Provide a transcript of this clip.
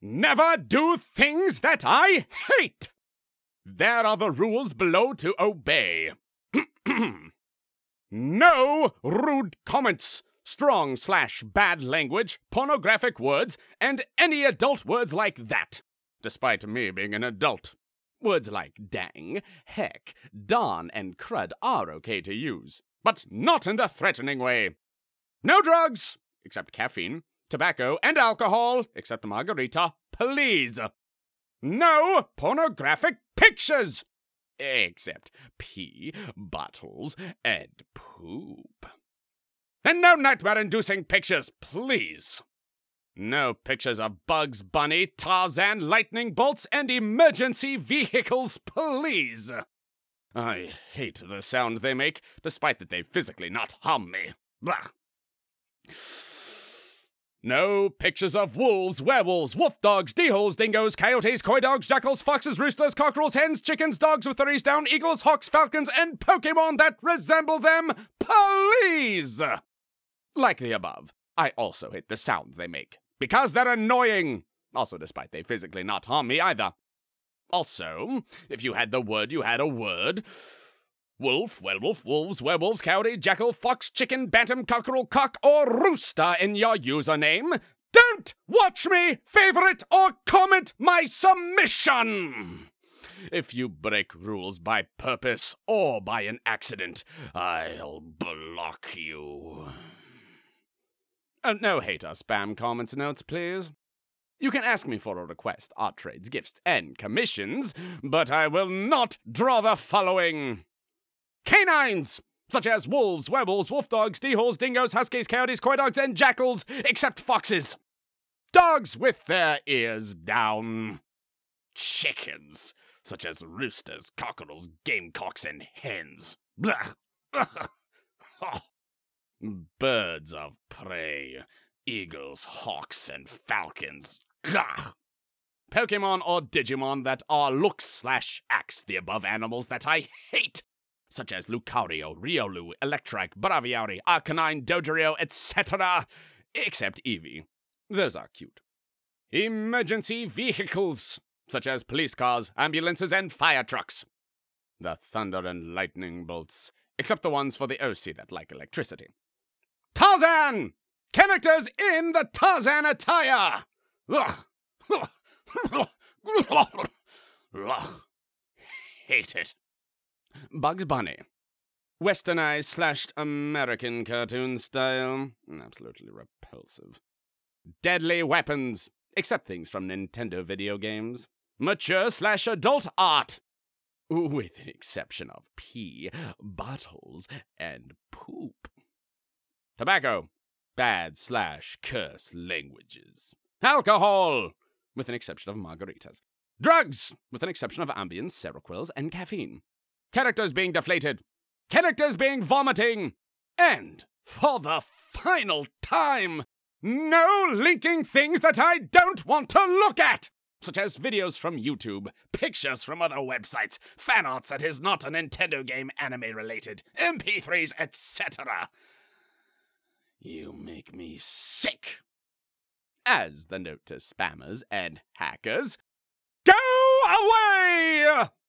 Never do things that I hate! There are the rules below to obey. No rude comments, strong/bad language, pornographic words, and any adult words like that, despite me being an adult. Words like dang, heck, darn, and crud are okay to use, but not in the threatening way. No drugs, except caffeine, tobacco, and alcohol, except margarita, please. No pornographic pictures, except pee, buttholes, and poop. And no nightmare-inducing pictures, please. No pictures of Bugs Bunny, Tarzan, lightning bolts, and emergency vehicles, please. I hate the sound they make, despite that they physically not harm me. Blah. No pictures of wolves, werewolves, wolf dogs, d-holes, dingoes, coyotes, coy dogs, jackals, foxes, roosters, cockerels, hens, chickens, dogs with threes down, eagles, hawks, falcons, and Pokemon that resemble them, please! Like the above, I also hate the sounds they make, because they're annoying. Also, despite they physically not harm me either. Also, if you had the word, you had a word. Wolf, werewolf, wolves, werewolves, coyote, jackal, fox, chicken, bantam, cockerel, cock, or rooster in your username, don't watch me, favorite, or comment my submission! If you break rules by purpose or by an accident, I'll block you. No hate or spam comments notes, please. You can ask me for a request, art trades, gifts, and commissions, but I will not draw the following. Canines, such as wolves, werewolves, wolf dogs, d-holes, dingoes, huskies, coyotes, coy dogs, and jackals, except foxes. Dogs with their ears down. Chickens, such as roosters, cockerels, gamecocks, and hens. Blah. Birds of prey, eagles, hawks, and falcons. Ugh. Pokemon or Digimon that are looks/acts the above animals that I hate, such as Lucario, Riolu, Electrike, Braviary, Arcanine, Dodurio, etc., except Eevee. Those are cute. Emergency vehicles, such as police cars, ambulances, and fire trucks. The thunder and lightning bolts, except the ones for the OC that like electricity. Tarzan! Characters in the Tarzan attire! Ugh. Hate it. Bugs Bunny. Westernized/American cartoon style. Absolutely repulsive. Deadly weapons, except things from Nintendo video games. Mature/adult art. With the exception of pee, buttholes, and poop. Tobacco. Bad/curse languages. Alcohol, with an exception of margaritas. Drugs, with an exception of Ambien, Seroquels, and caffeine. Characters being deflated. Characters being vomiting. And, for the final time, no linking things that I don't want to look at, such as videos from YouTube, pictures from other websites, fan arts that is not a Nintendo game anime related, MP3s, etc. You make me sick. As the note to spammers and hackers, go away!